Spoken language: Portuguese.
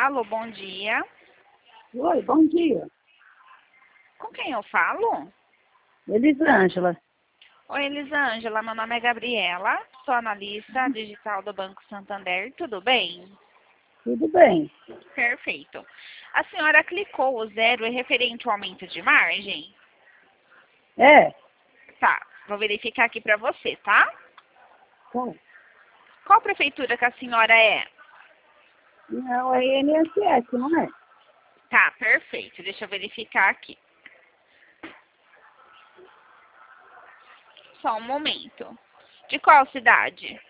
Alô, bom dia. Oi, bom dia. Com quem eu falo? Elisângela. Oi, Elisângela. Meu nome é Gabriela. Sou analista digital do Banco Santander. Tudo bem? Tudo bem? Perfeito. A senhora clicou o 0 é referente ao aumento de margem? É? Tá. Vou verificar aqui para você, tá? Tá. Qual prefeitura que a senhora é? Não, é INSS, não é? Tá, perfeito. Deixa eu verificar aqui. Só um momento. De qual cidade?